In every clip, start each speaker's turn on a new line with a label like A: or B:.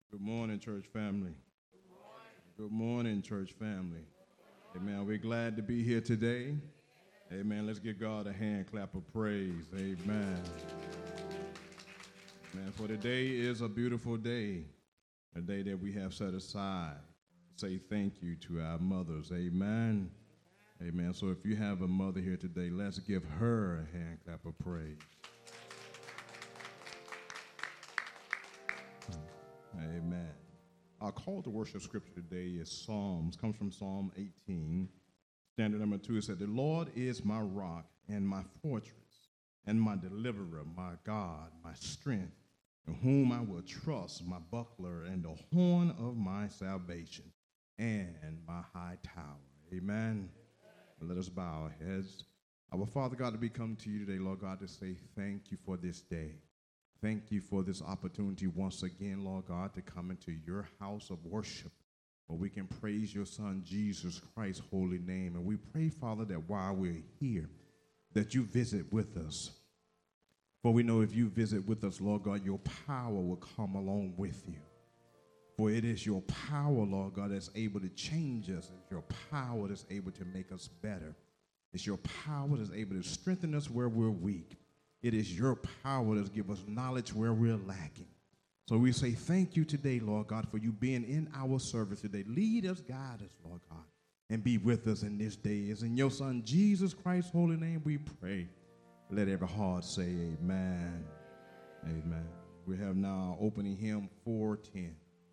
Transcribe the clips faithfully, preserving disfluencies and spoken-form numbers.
A: Good morning, church family. Good morning, church family. Amen. We're glad to be here today. Amen. Let's give God a hand clap of praise. Amen. Amen. For today is a beautiful day, a day that we have set aside to say thank you to our mothers. Amen. Amen. So if you have a mother here today, let's give her a hand clap of praise. Amen. Our call to worship scripture today is Psalms. Comes from Psalm eighteen. Standard number two, it said, "The Lord is my rock and my fortress and my deliverer, my God, my strength, in whom I will trust, my buckler and the horn of my salvation and my high tower." Amen. And let us bow our heads. Our Father God, we come to you today, Lord God, to say thank you for this day. Thank you for this opportunity once again, Lord God, to come into your house of worship where we can praise your Son, Jesus Christ's holy name. And we pray, Father, that while we're here, that you visit with us. For we know if you visit with us, Lord God, your power will come along with you. For it is your power, Lord God, that's able to change us. It's your power that's able to make us better. It's your power that's able to strengthen us where we're weak. It is your power that gives us knowledge where we're lacking. So we say thank you today, Lord God, for you being in our service today. Lead us, guide us, Lord God, and be with us in this day. It's in your Son, Jesus Christ's holy name we pray. Let every heart say amen. Amen. We have now opening hymn four ten.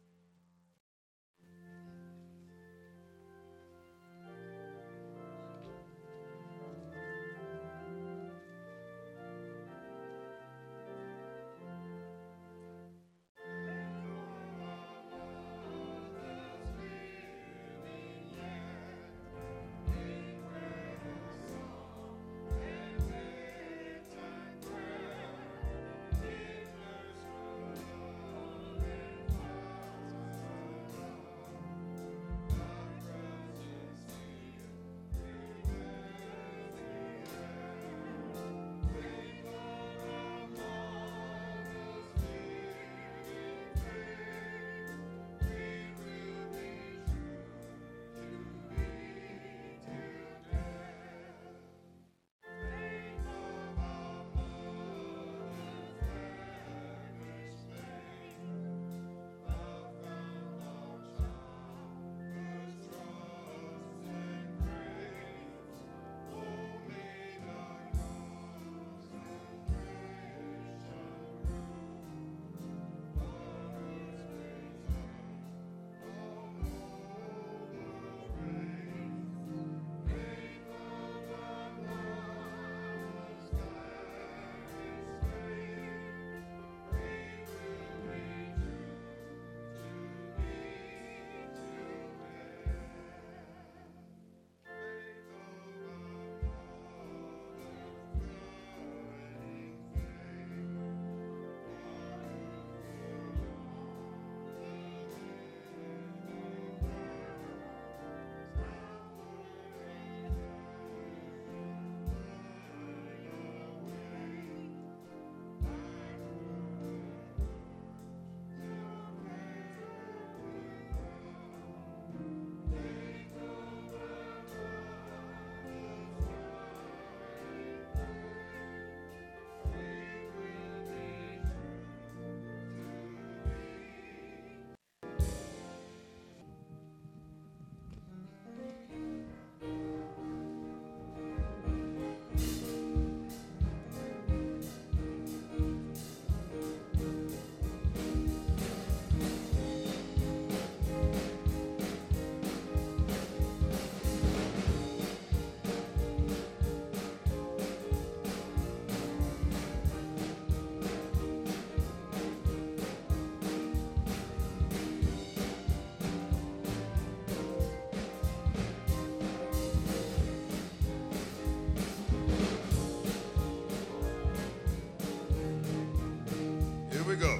B: We go.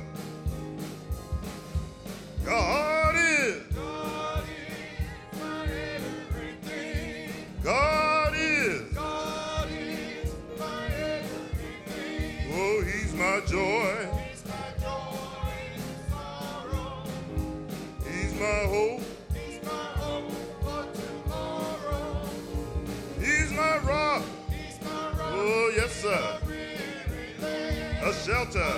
B: God is.
C: God is my everything.
B: God is.
C: God is my everything.
B: Oh, he's my joy.
C: He's my joy in sorrow.
B: shelter.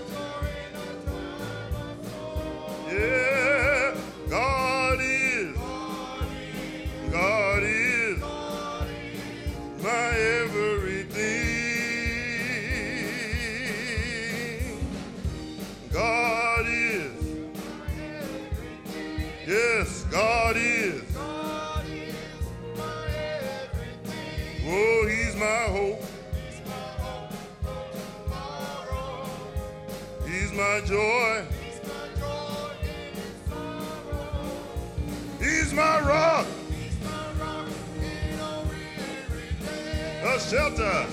B: Yeah, God is, God is my everything. God is, yes, God is. Oh, he's my hope. He's my joy. He's my rock. A shelter.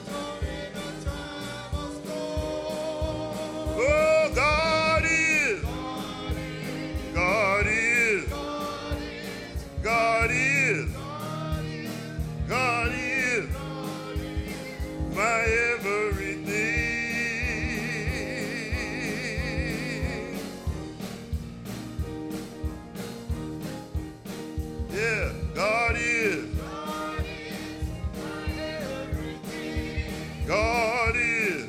B: Oh, God is. God is. God is. God is my everything. Yeah, God is. God is.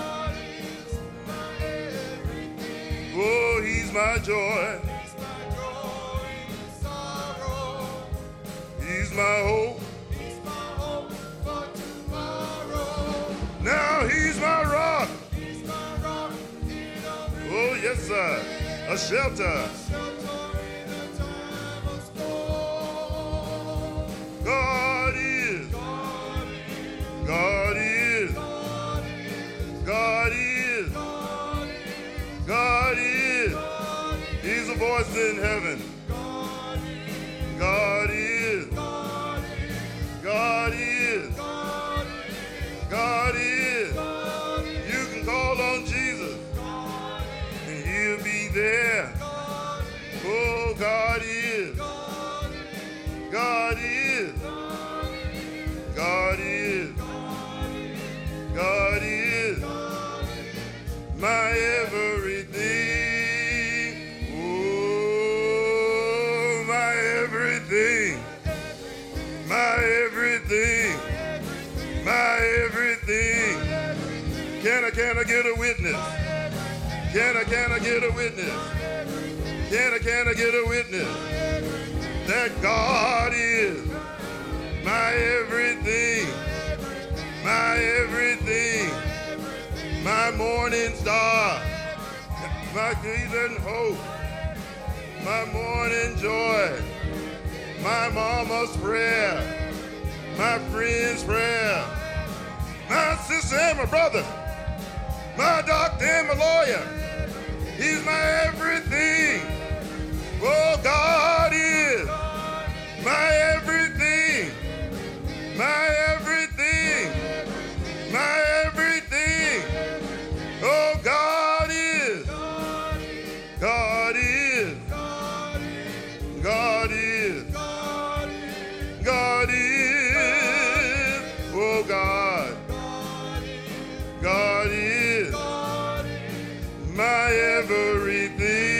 B: Oh, he's my joy. He's my hope. Now he's my rock. Oh, yes, sir. A shelter. God is. God is. God is. God is. He's a voice in heaven. God is. God is. God is. You can call on Jesus and he'll be there. Oh, God is. God is. God is. God is my everything. Oh, my everything. My everything. My everything. Can I, can I get a witness? Can I, can I get a witness? Can I, can I get a witness? That God is my everything. My everything. My morning star. My season hope. My morning joy. My mama's prayer. My friend's prayer. My sister and my brother. My doctor and my lawyer. He's my everything. Oh, God is my everything. My everything. My everything. Oh, God is. God is. God is. God is. Oh, God. God is my everything.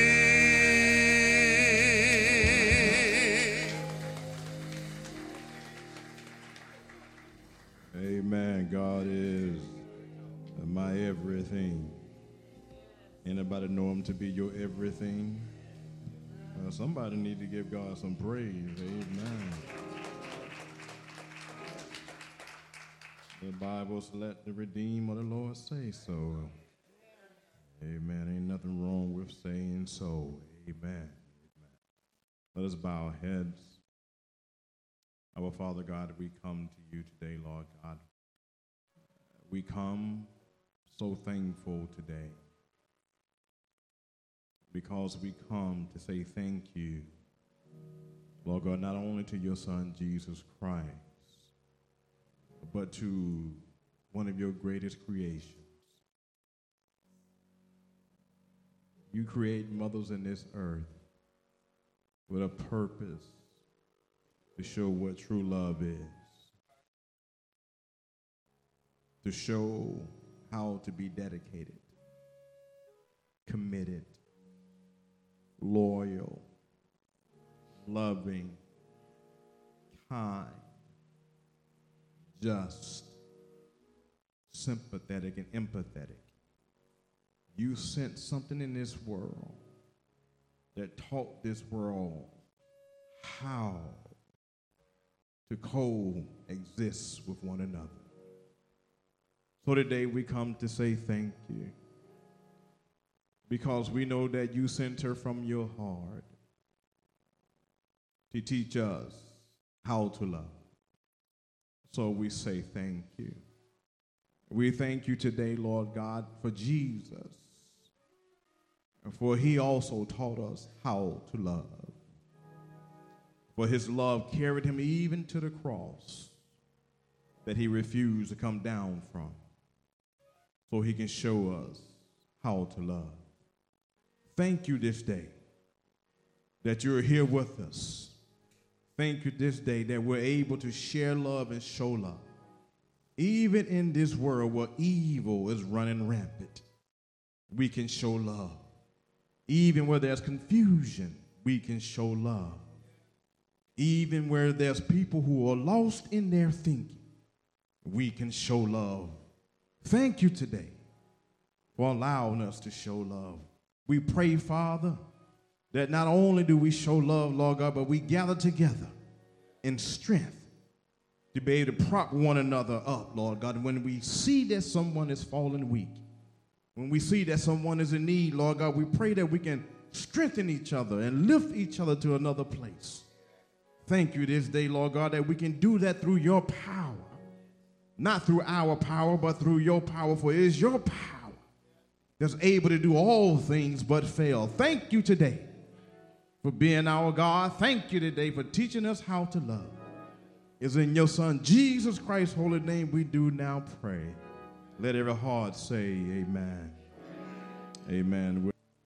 A: Amen. God is my everything. Anybody know him to be your everything? Uh, somebody need to give God some praise. Amen. The Bible says, let the redeemed of the Lord say so. Amen. Ain't nothing wrong with saying so. Amen. Amen. Let us bow our heads. Our Father God, we come to you today, Lord God. We come so thankful today because we come to say thank you, Lord God, not only to your Son, Jesus Christ, but to one of your greatest creations. You create mothers in this earth with a purpose to show what true love is, to show how to be dedicated, committed, loyal, loving, kind, just, sympathetic, and empathetic. you sent something in this world that taught this world how to coexist with one another. So today we come to say thank you, because we know that you sent her from your heart to teach us how to love. So we say thank you. We thank you today, Lord God, for Jesus, for he also taught us how to love. For his love carried him even to the cross that he refused to come down from, so he can show us how to love. Thank you this day that you're here with us. Thank you this day that we're able to share love and show love. Even in this world where evil is running rampant, we can show love. Even where there's confusion, we can show love. Even where there's people who are lost in their thinking, we can show love. Thank you today for allowing us to show love. We pray, Father, that not only do we show love, Lord God, but we gather together in strength to be able to prop one another up, Lord God. When we see that someone is falling weak, when we see that someone is in need, Lord God, we pray that we can strengthen each other and lift each other to another place. Thank you this day, Lord God, that we can do that through your power. Not through our power, but through your power, for it is your power that's able to do all things but fail. Thank you today for being our God. Thank you today for teaching us how to love. It's in your Son, Jesus Christ's holy name, we do now pray. Let every heart say amen. Amen.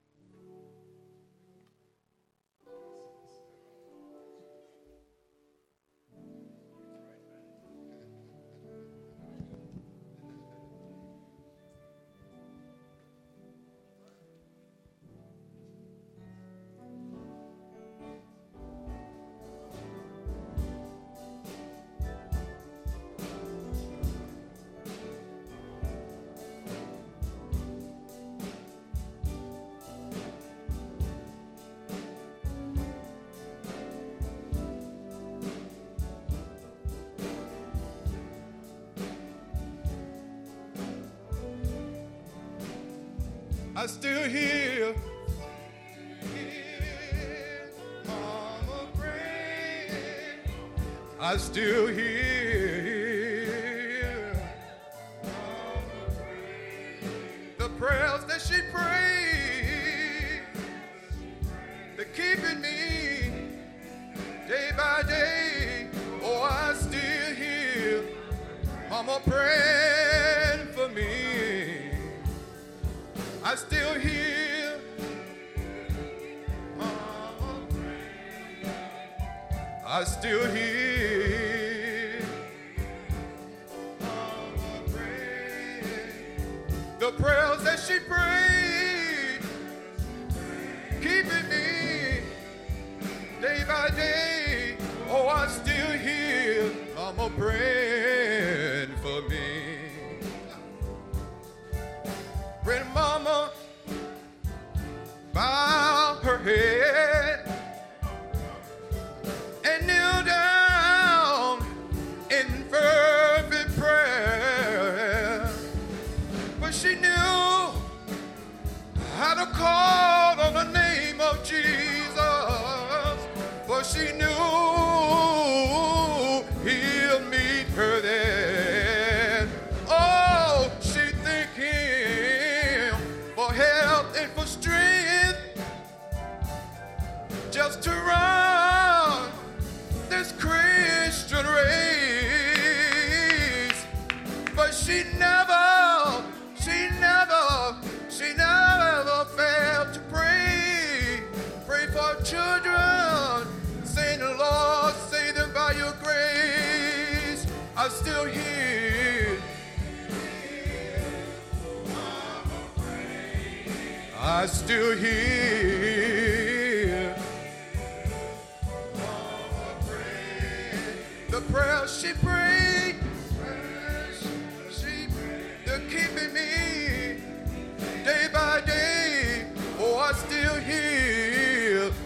B: I still hear
C: Mama praying.
B: I still hear
C: Mama praying.
B: the prayers that she prayed. They're keeping me day by day. Oh, I still hear Mama praying for me. I still hear Mama praying. I still hear Mama praying. The prayers that she prayed, keeping me day by day. Oh, I still hear Mama praying for me. When Mama bow her head and kneel down in fervent prayer, but she knew how to call on the name of Jesus, for she knew he'll meet her there. Oh, she thanked him for health and for strength, just to run this Christian race. But she never, she never, she never failed to pray. Pray for children, saying, Lord, save them by your grace. I still hear, I still hear the prayers she prayed. She, they're keeping me day by day.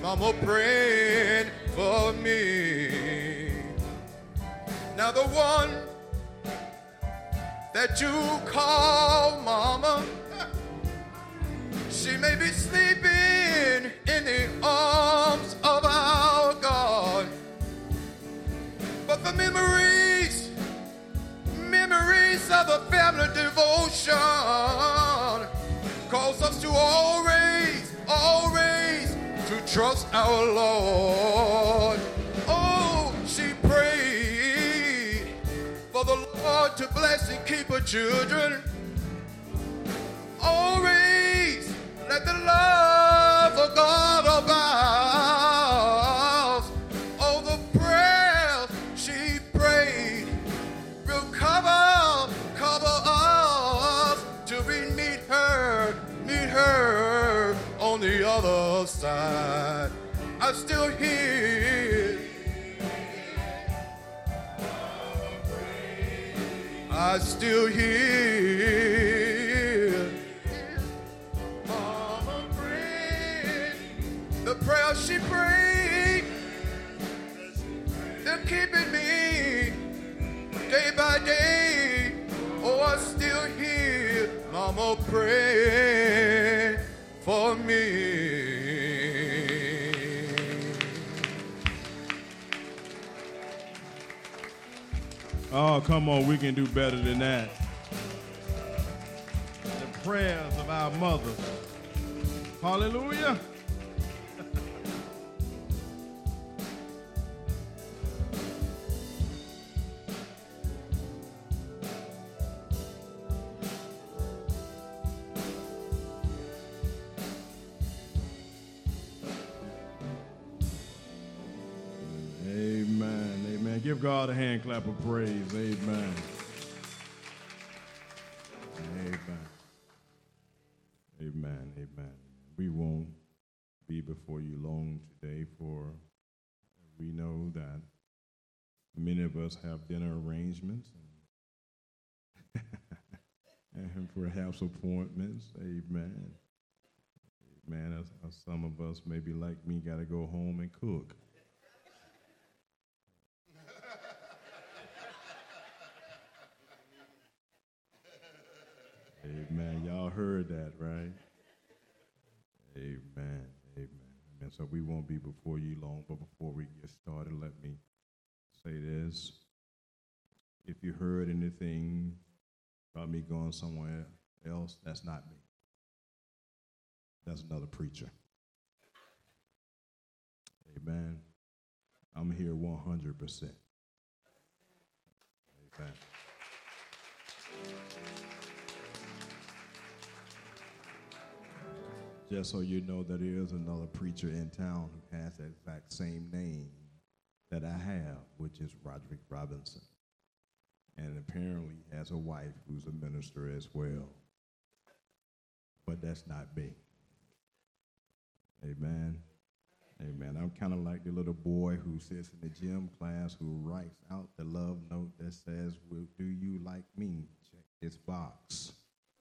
B: Mama praying for me. Now the one that you call Mama, she may be sleeping in the arms of our God. But the memories, memories of the family devotion cause us to always, always to trust our Lord. Oh, she prayed for the Lord to bless and keep her children. Always let the love of God abide. Oh, the prayers she prayed will cover, cover us till we meet her, meet her on the other side. I still hear, I still hear Mama praying the prayer she prayed. They're keeping me day by day. Oh, I still hear Mama praying for me.
A: Oh, come on, we can do better than that. The prayers of our mothers. Hallelujah. Amen. Amen. Give God a hand clap of praise. Amen. Amen. Amen. Amen. We won't be before you long today, for we know that many of us have dinner arrangements and, and perhaps appointments. Amen. Amen. As, as some of us, maybe like me, got to go home and cook. Amen. Y'all heard that, right? Amen. Amen. Amen. So we won't be before you long, but before we get started, let me say this. If you heard anything about me going somewhere else, that's not me. That's another preacher. Amen. I'm here one hundred percent. Amen. Just so you know, that there is another preacher in town who has that exact same name that I have, which is Roderick Robinson. And apparently he has a wife who's a minister as well. But that's not me. Amen. Amen. I'm kind of like the little boy who sits in the gym class who writes out the love note that says, well, do you like me? Check this box.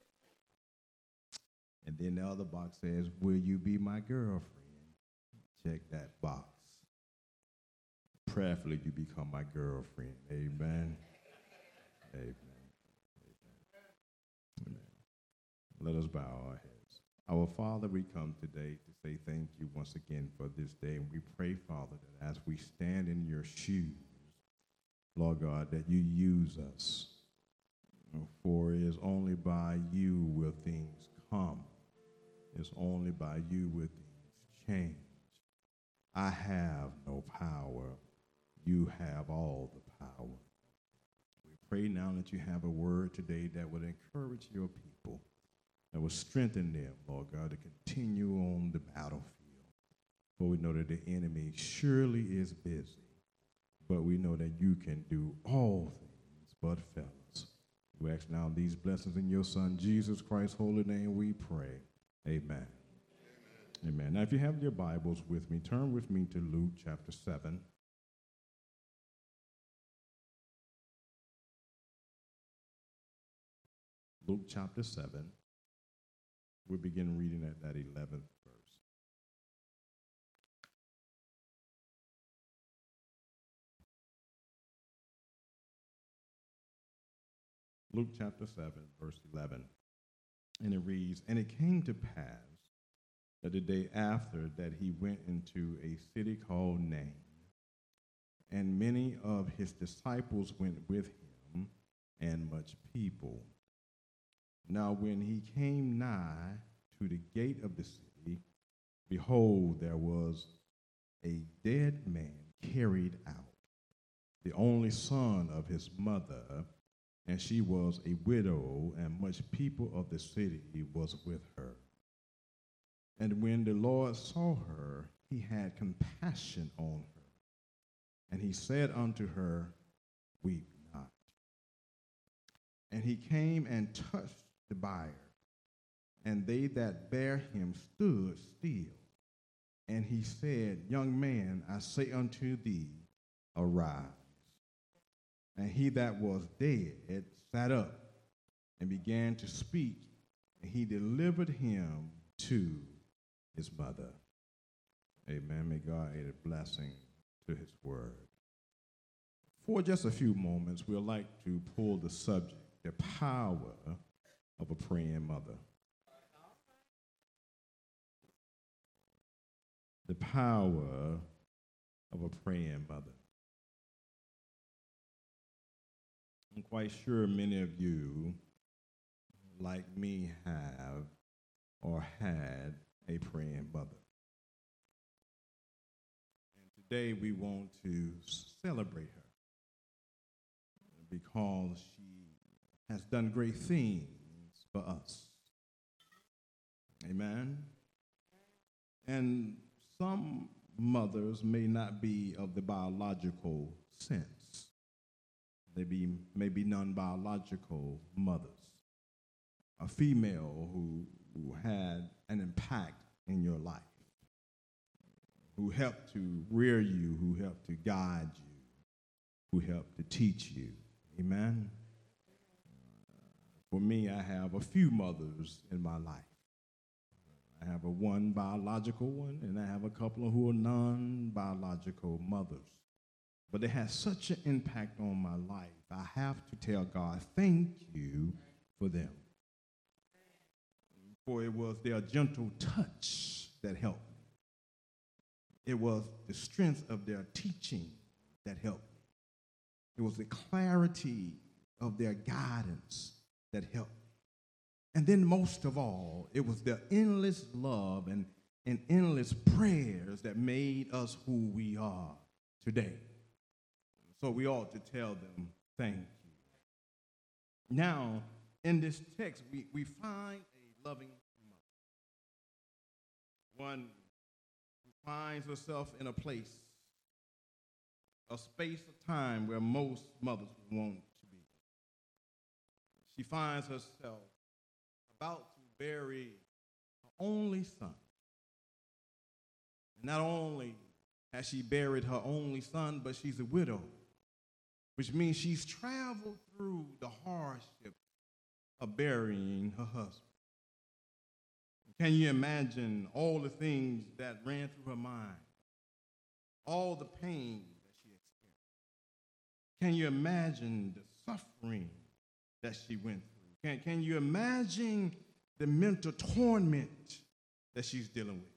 A: And then the other box says, will you be my girlfriend? Check that box. Prayerfully, you become my girlfriend. Amen. Amen. Amen. Amen. Let us bow our heads. Our Father, we come today to say thank you once again for this day. And we pray, Father, that as we stand in your shoes, Lord God, that you use us. For it is only by you will things come. It's only by you will things change. I have no power. You have all the power. We pray now that you have a word today that would encourage your people, that would strengthen them, Lord God, to continue on the battlefield. For we know that the enemy surely is busy, but we know that you can do all things but fail us. We ask now these blessings in your Son, Jesus Christ's holy name, we pray. Amen. Amen. Amen. Now, if you have your Bibles with me, turn with me to Luke chapter seven. Luke chapter seven. We begin reading at that eleventh verse. Luke chapter seven, verse eleven. And it reads, "And it came to pass that the day after that he went into a city called Nain, and many of his disciples went with him, and much people. Now when he came nigh to the gate of the city, behold, there was a dead man carried out, the only son of his mother, and she was a widow, and much people of the city was with her. And when the Lord saw her, he had compassion on her, and he said unto her, Weep not. And he came and touched the bier, and they that bare him stood still. And he said, Young man, I say unto thee, arise. And he that was dead sat up and began to speak, and he delivered him to his mother." Amen. May God add a blessing to his word. For just a few moments, we'd like to pull the subject, the power of a praying mother. The power of a praying mother. I'm quite sure many of you, like me, have or had a praying mother. And today we want to celebrate her because she has done great things for us. Amen. And some mothers may not be of the biological sense. They be, may be non-biological mothers. A female who, who had an impact in your life, who helped to rear you, who helped to guide you, who helped to teach you. Amen? For me, I have a few mothers in my life. I have a one biological one, and I have a couple who are non-biological mothers. But it has such an impact on my life. I have to tell God, thank you for them. For it was their gentle touch that helped me. It was the strength of their teaching that helped me. It was the clarity of their guidance that helped me. And then most of all, it was their endless love and, and endless prayers that made us who we are today. So we ought to tell them, thank you. Now, in this text, we, we find a loving mother. One who finds herself in a place, a space of time where most mothers want to be. She finds herself about to bury her only son. And not only has she buried her only son, but she's a widow, which means she's traveled through the hardship of burying her husband. Can you imagine all the things that ran through her mind? All the pain that she experienced? Can you imagine the suffering that she went through? Can, can you imagine the mental torment that she's dealing with?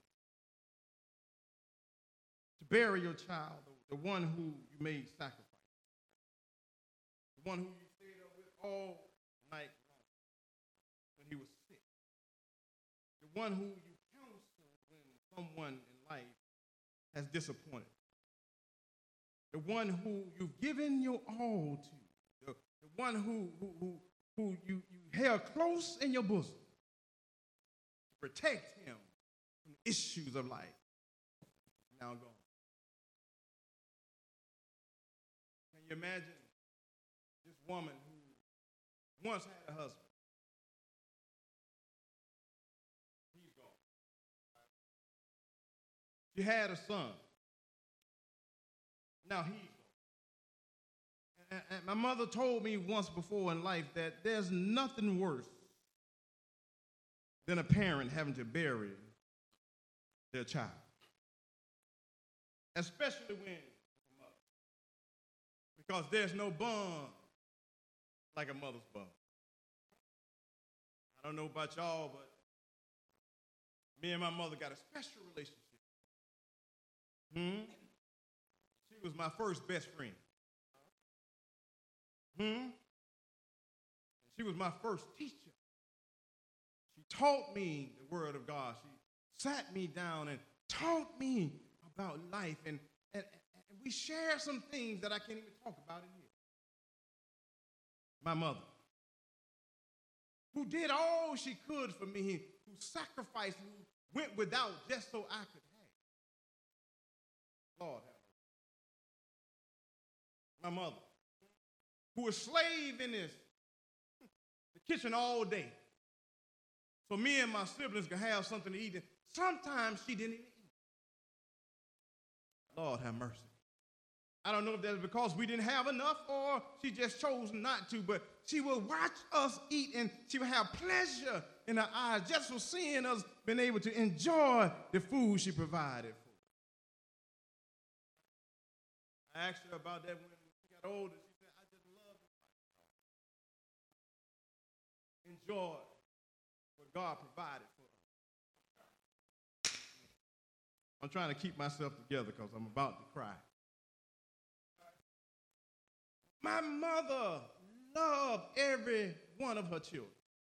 A: To bury your child, the one who you made sacrifice, the one who you stayed up with all night long when he was sick, the one who you counseled when someone in life has disappointed, the one who you've given your all to, the, the one who, who, who, who you, you held close in your bosom to protect him from the issues of life, now gone. Can you imagine this woman who once had a husband? He's gone. She had a son. Now he's gone. And, and my mother told me once before in life that there's nothing worse than a parent having to bury their child, especially when it's a mother, because there's no bond like a mother's bond. I don't know about y'all, but me and my mother got a special relationship. Hmm? She was my first best friend. Hmm? She was my first teacher. She taught me the word of God. She sat me down and taught me about life. And, and, and we share some things that I can't even talk about in here. My mother, who did all she could for me, who sacrificed, who went without just so I could have. Lord have mercy. My mother, who was slave in this, the kitchen all day, so me and my siblings could have something to eat. And sometimes she didn't even eat. Lord have mercy. I don't know if that's because we didn't have enough or she just chose not to, but she would watch us eat and she would have pleasure in her eyes just for seeing us being able to enjoy the food she provided for. I asked her about that when she got older. She said, I just love this life. Enjoy what God provided for us. I'm trying to keep myself together because I'm about to cry. My mother loved every one of her children.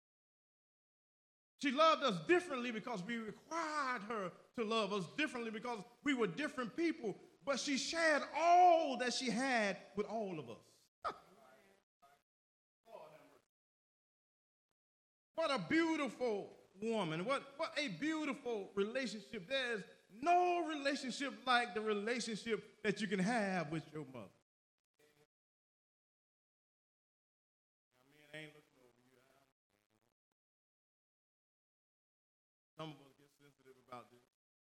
A: She loved us differently because we required her to love us differently because we were different people, but she shared all that she had with all of us. What a beautiful woman. What, what a beautiful relationship. There's no relationship like the relationship that you can have with your mother. I ain't looking over you. Some of us get sensitive about this.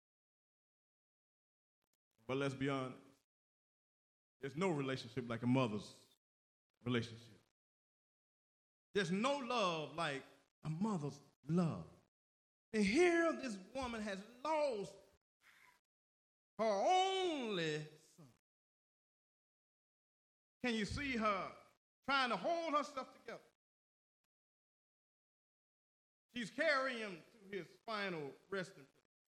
A: But let's be honest. There's no relationship like a mother's relationship. There's no love like a mother's love. And here this woman has lost her only son. Can you see her trying to hold herself together? She's carrying him to his final resting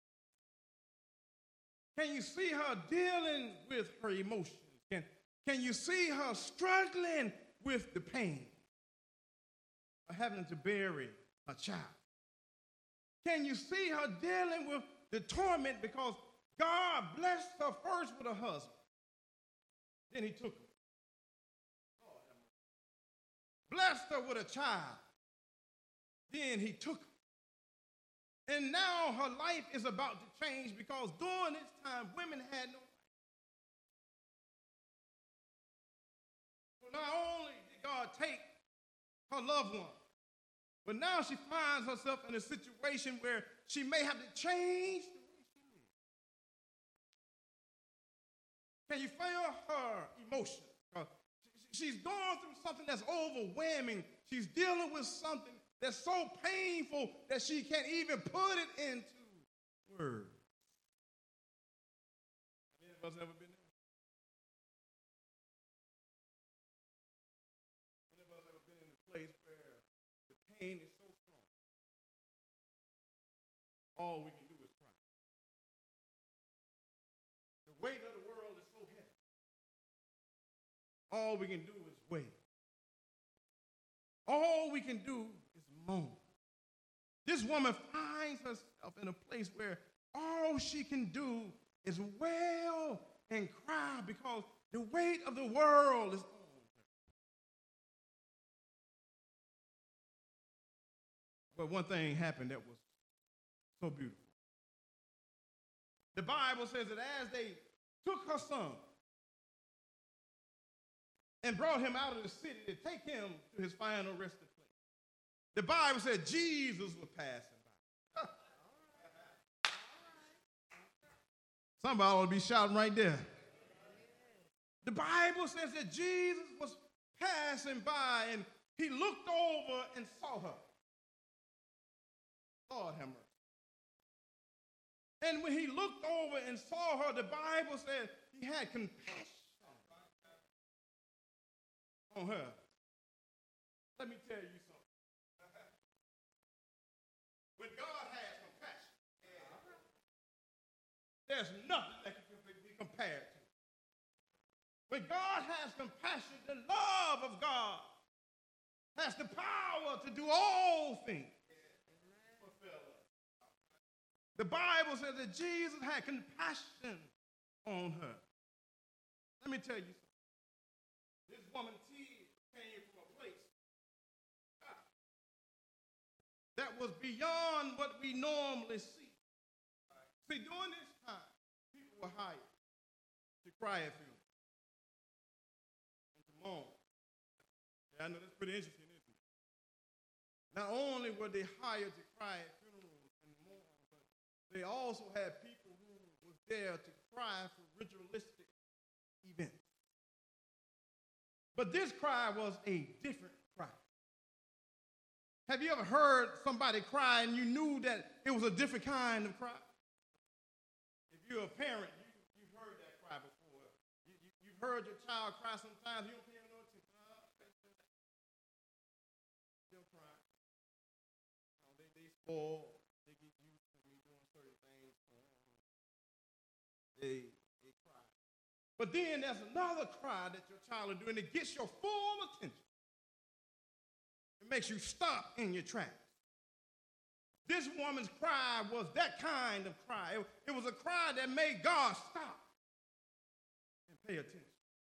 A: place. Can you see her dealing with her emotions? Can, can you see her struggling with the pain of having to bury a child? Can you see her dealing with the torment because God blessed her first with a husband, then he took her. Blessed her with a child, then he took her. And now her life is about to change because during this time, women had no life. So not only did God take her loved one, but now she finds herself in a situation where she may have to change the way she lives. Can you feel her emotions? She's going through something that's overwhelming. She's dealing with something that's so painful that she can't even put it into words. Have any of us ever been there? Any of us ever been in a place where the pain is so strong? All we can do is cry. The weight of the world is so heavy. All we can do is wait. All we can do is moan. This woman finds herself in a place where all she can do is wail and cry because the weight of the world is on her. But one thing happened that was so beautiful. The Bible says that as they took her son and brought him out of the city to take him to his final resting place, the Bible said Jesus was passing by. Somebody ought to be shouting right there. The Bible says that Jesus was passing by and he looked over and saw her. Lord have mercy. And when he looked over and saw her, the Bible said he had compassion on her. Let me tell you something. compassion, the love of God has the power to do all things. The Bible says that Jesus had compassion on her. Let me tell you something. This woman tears came from a place that was beyond what we normally see. See, during this time, people were hired to cry at funerals and to mourn. Yeah, I know that's pretty interesting, isn't it? Not only were they hired to cry at funerals and mourn, but they also had people who were there to cry for ritualistic events. But this cry was a different cry. Have you ever heard somebody cry and you knew that it was a different kind of cry? If you're a parent, you, you've heard that cry before. You, you, you've heard your child cry sometimes. You don't pay no attention. They'll cry. You know, they, they spoil. They get used to me doing certain things. They, they cry. But then there's another cry that your child will do, and it gets your full attention. It makes you stop in your tracks. This woman's cry was that kind of cry. It, it was a cry that made God stop and pay attention.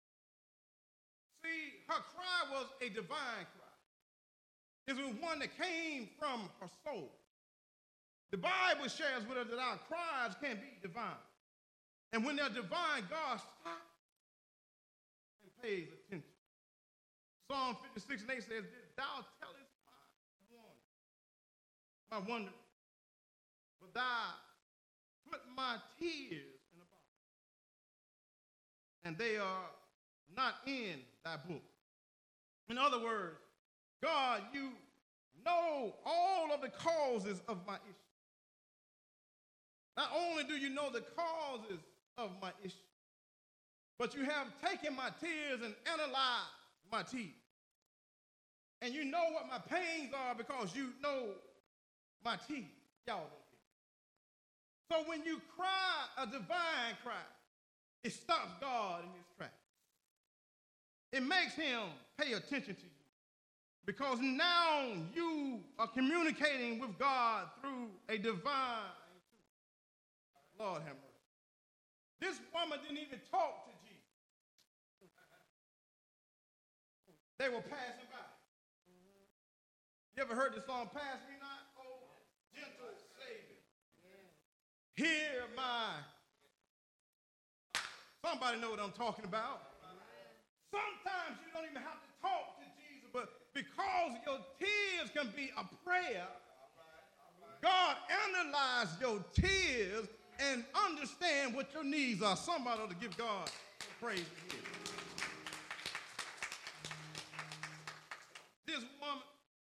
A: See, her cry was a divine cry. It was one that came from her soul. The Bible shares with us that our cries can be divine. And when they're divine, God stops and pays attention. Psalm fifty-six and eight says, thou tellest my wonder, my wonder, but thou put my tears in a box, and they are not in thy book. In other words, God, you know all of the causes of my issue. Not only do you know the causes of my issue, but you have taken my tears and analyzed my tears. And you know what my pains are because you know my tears. Y'all don't get it. So when you cry a divine cry, it stops God in his tracks. It makes him pay attention to you because now you are communicating with God through a divine truth. Lord have mercy. This woman didn't even talk to Jesus. They were passing by. You ever heard the song, Pass Me Not, Oh Gentle Savior? Hear my... Somebody know what I'm talking about. Sometimes you don't even have to talk to Jesus, but because your tears can be a prayer, God analyzes your tears and understand what your needs are. Somebody ought to give God praise here. This woman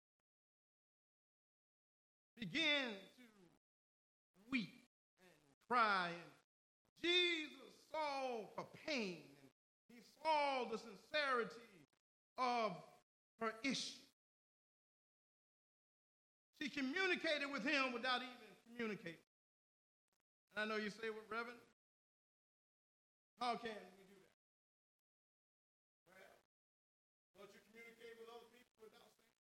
A: began to weep and cry, and Jesus saw her pain, and he saw the sincerity of her issue. She communicated with him without even communicating. And I know you say, well, Reverend, how can we do that? Well, don't you communicate with other people without saying?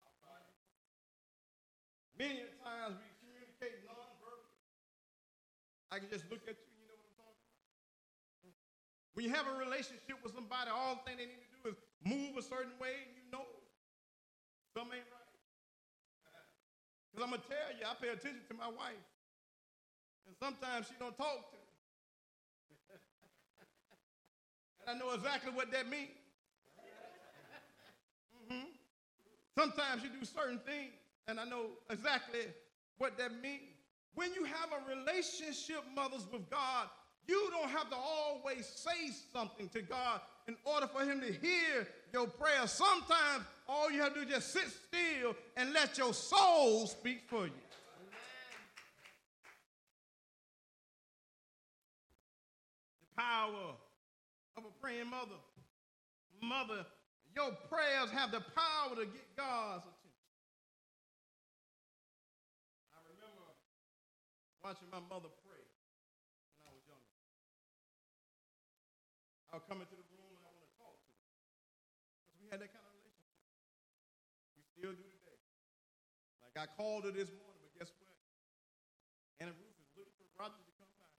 A: Many times we communicate non-verbally. I can just look at you and you know what I'm talking about. When you have a relationship with somebody, all the thing they need to do is move a certain way and you know something ain't right. Because I'm going to tell you, I pay attention to my wife. And sometimes she don't talk to me. And I know exactly what that means. Mm-hmm. Sometimes you do certain things, and I know exactly what that means. When you have a relationship, mothers, with God, you don't have to always say something to God in order for him to hear your prayer. Sometimes all you have to do is just sit still and let your soul speak for you. Power of a praying mother. Mother, your prayers have the power to get God's attention. I remember watching my mother pray when I was younger. I would come into the room and I want to talk to her. had that kind of relationship. We still do today. Like I called her this morning, but guess what? Anna Ruth is looking for Roger to come by.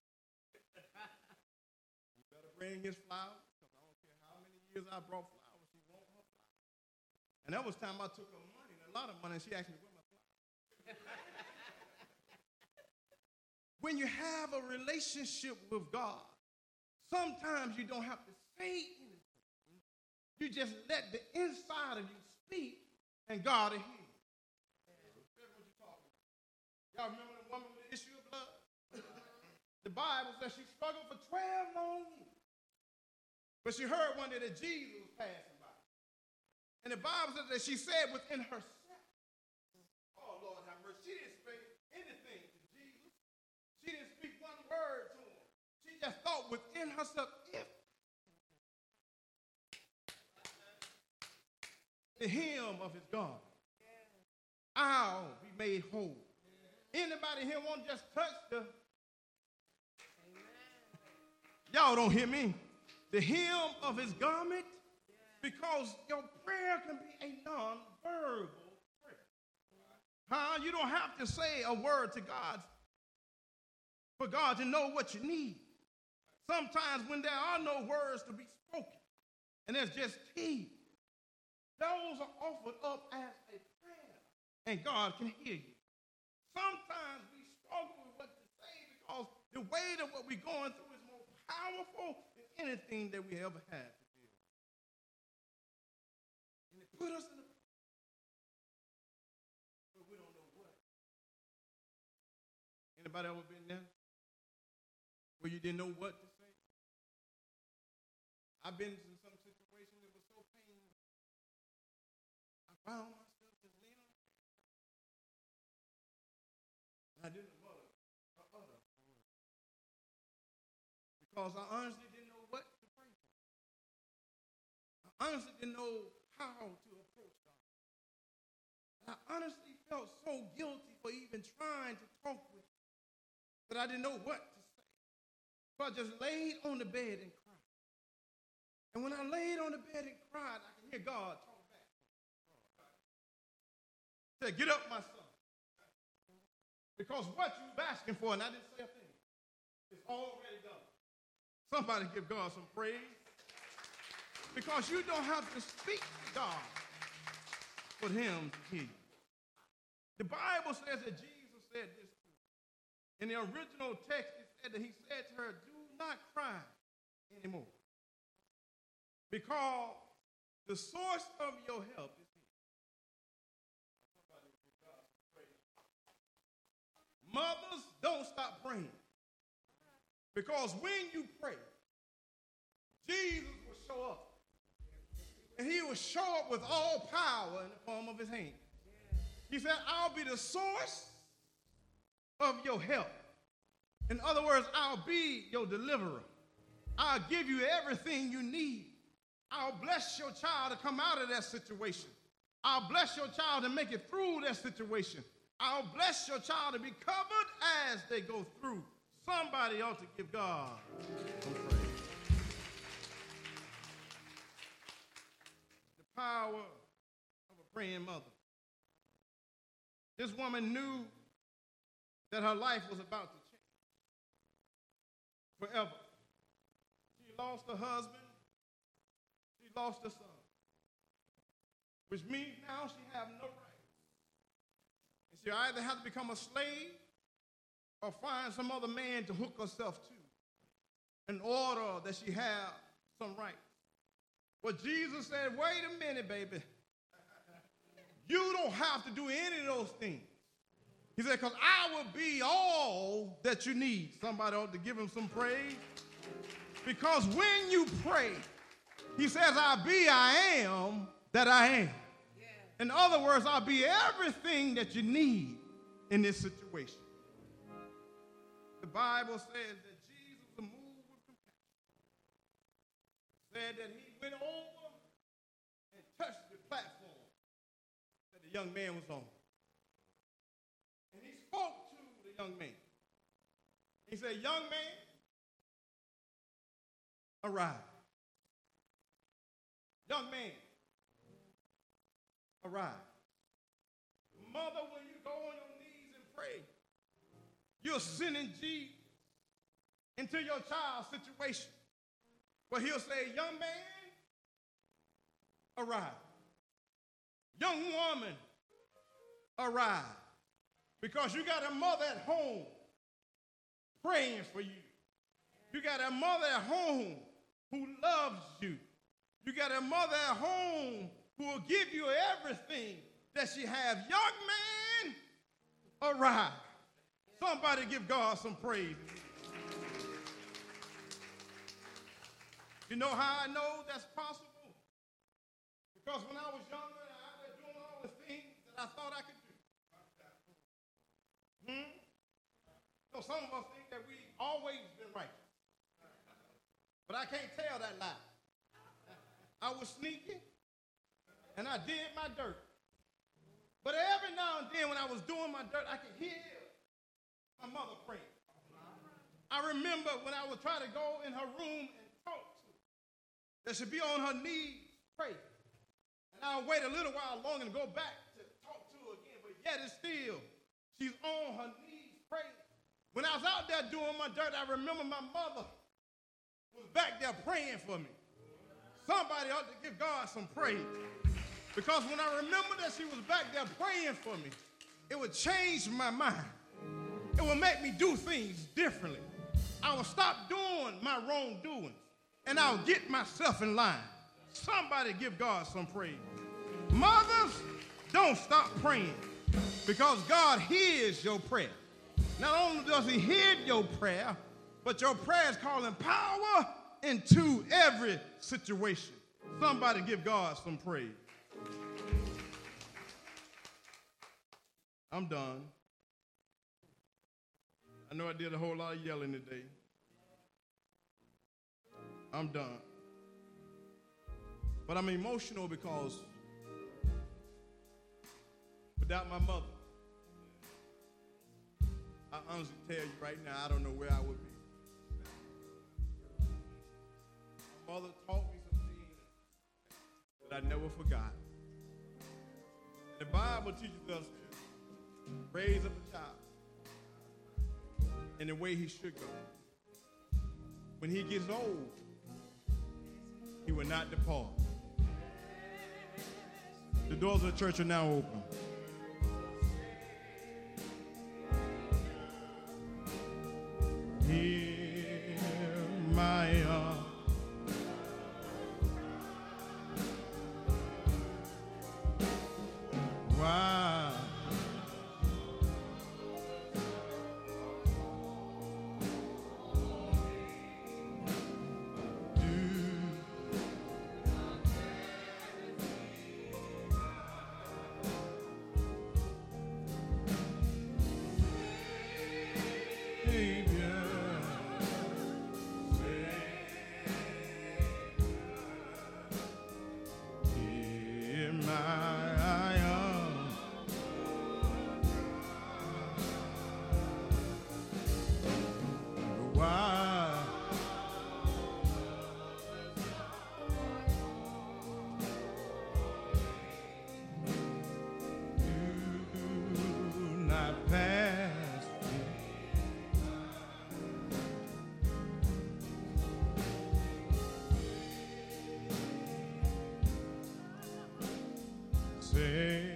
A: You better bring his flowers, because I don't care how many years I brought flowers, she won't her flowers. And that was time I took her money, and a lot of money, and she asked me, where my flowers? When you have a relationship with God, sometimes you don't have to say anything. You just let the inside of you speak, and God will hear you. That's what you're talking about. Y'all remember the woman with the issue of blood? The Bible says she struggled for twelve long years. But she heard one day that Jesus was passing by. And the Bible says that she said within herself, oh, Lord have mercy. She didn't say anything to Jesus. She didn't speak one word to him. She just thought within herself, if the hem of his garment, I'll be made whole. Anybody here want to just touch the... Y'all don't hear me. The hem of his garment, because your prayer can be a non-verbal prayer. Huh? You don't have to say a word to God for God to know what you need. Sometimes when there are no words to be spoken, and there's just tea, those are offered up as a prayer, and God can hear you. Sometimes we struggle with what to say because the weight of what we're going through is more powerful than anything that we ever had to deal with. And it put us in a but we don't know what. Anybody ever been there where you didn't know what to say? I've been in some situation that was so painful. I found myself just leaning on the and I didn't mutter or utter a word. Because I honestly didn't know what to pray for. I honestly didn't know how to approach God. And I honestly felt so guilty for even trying to talk with him that I didn't know what to say. So I just laid on the bed and cried. And when I laid on the bed and cried, I could hear God talk back. He said, get up, my son. Because what you're asking for, and I didn't say a thing, is already done. Somebody give God some praise. Because you don't have to speak to God for him to hear you. The Bible says that Jesus said this too. In the original text, it said that he said to her, do not cry anymore. Because the source of your help is here. Somebody give God some praise. Mothers, don't stop praying. Because when you pray, Jesus will show up. And he will show up with all power in the palm of his hand. He said, I'll be the source of your help. In other words, I'll be your deliverer. I'll give you everything you need. I'll bless your child to come out of that situation. I'll bless your child to make it through that situation. I'll bless your child to be covered as they go through. Somebody ought to give God some praise. The power of a praying mother. This woman knew that her life was about to change forever. She lost her husband. She lost her son. Which means now she has no rights. And she either has to become a slave or find some other man to hook herself to in order that she have some rights. But Jesus said, wait a minute, baby. You don't have to do any of those things. He said, because I will be all that you need. Somebody ought to give him some praise. Because when you pray, he says, I'll be, I am that I am. Yeah. In other words, I'll be everything that you need in this situation. The Bible says that Jesus was moved with compassion. It said that he went over and touched the platform that the young man was on. And he spoke to the young man. He said, young man, arise. Young man, arise. Mother, when you go on your knees and pray, you're sending Jesus into your child's situation. Where he'll say, young man, arise. Young woman, arise. Because you got a mother at home praying for you. You got a mother at home who loves you. You got a mother at home who will give you everything that she has. Young man, arise. Somebody give God some praise. You know how I know that's possible? Because when I was younger, I was doing all the things that I thought I could do. Hmm? So some of us think that we always been right. But I can't tell that lie. I was sneaky, and I did my dirt. But every now and then when I was doing my dirt, I could hear my mother praying. I remember when I would try to go in her room and talk to her, that she'd be on her knees praying. And I'll wait a little while longer and go back to talk to her again, but yet it's still, she's on her knees praying. When I was out there doing my dirt, I remember my mother was back there praying for me. Somebody ought to give God some praise. Because when I remember that she was back there praying for me, it would change my mind. It would make me do things differently. I would stop doing my wrongdoings, and I'll get myself in line. Somebody give God some praise. Mothers, don't stop praying, because God hears your prayer. Not only does he hear your prayer, but your prayer is calling power into every situation. Somebody give God some praise. I'm done. I know I did a whole lot of yelling today. I'm done. But I'm emotional because without my mother, I honestly tell you right now, I don't know where I would be. My mother taught me some things that I never forgot. The Bible teaches us to raise up a child in the way he should go. When he gets old, he will not depart. The doors of the church are now open. Hear my uh, why say,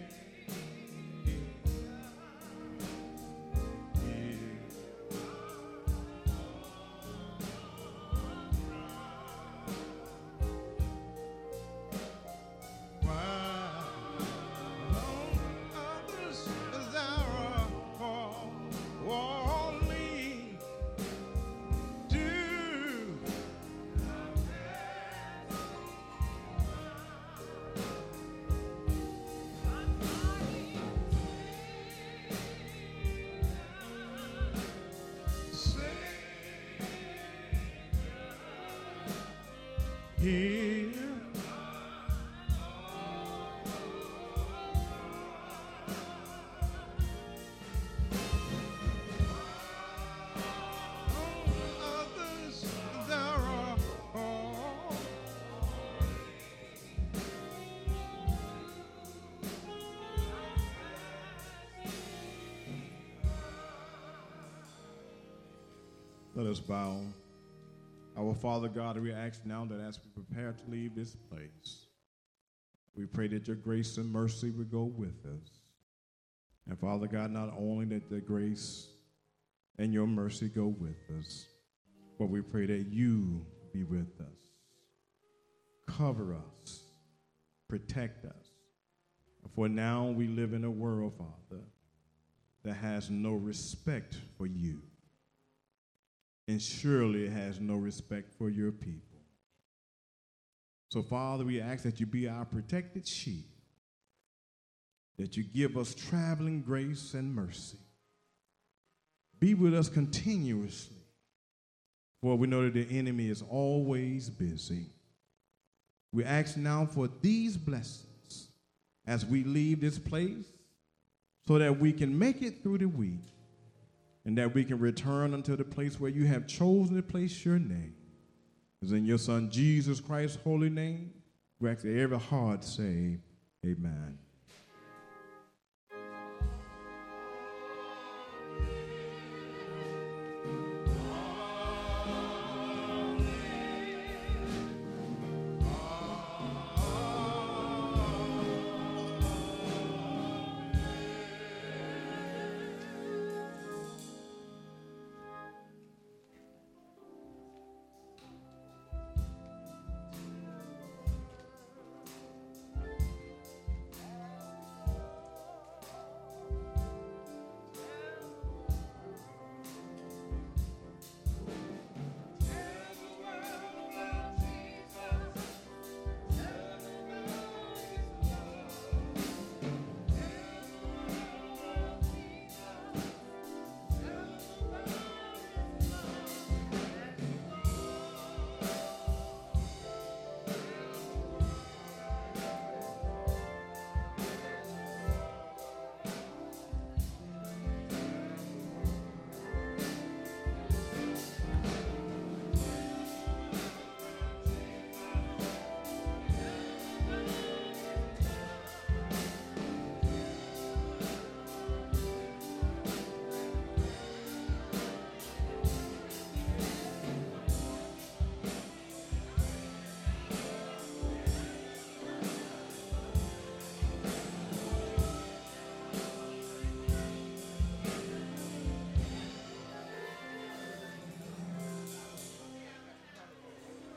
A: here. Others there are all. Let us bow. Our Father God, we ask now that as we prepare to leave this place, we pray that your grace and mercy would go with us. And Father God, not only that the grace and your mercy go with us, but we pray that you be with us. Cover us. Protect us. For now we live in a world, Father, that has no respect for you. And surely it has no respect for your people. So, Father, we ask that you be our protected shield, that you give us traveling grace and mercy. Be with us continuously, for we know that the enemy is always busy. We ask now for these blessings as we leave this place, so that we can make it through the week, and that we can return unto the place where you have chosen to place your name. It's in your Son, Jesus Christ's holy name, we ask that every heart say, amen.